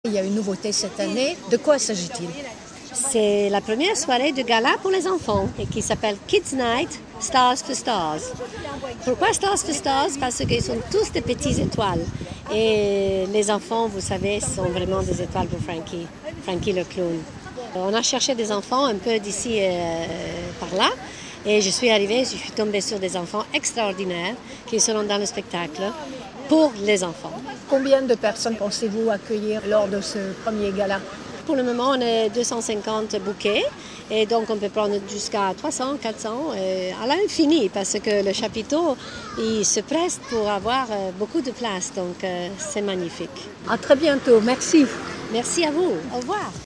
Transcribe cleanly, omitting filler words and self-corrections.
Il y a une nouveauté cette année. De quoi s'agit-il? C'est la première soirée de gala pour les enfants et qui s'appelle Kids Night Stars for Stars. Pourquoi Stars for Stars? Parce qu'ils sont tous des petites étoiles. Et les enfants, vous savez, sont vraiment des étoiles pour Frankie le clown. On a cherché des enfants un peu d'ici par là. Et je suis tombée sur des enfants extraordinaires qui seront dans le spectacle pour les enfants. Combien de personnes pensez-vous accueillir lors de ce premier gala? Pour le moment, on est 250 bouquets et donc on peut prendre jusqu'à 300, 400 à l'infini parce que le chapiteau, il se presse pour avoir beaucoup de place. Donc c'est magnifique. À très bientôt. Merci. Merci à vous. Au revoir.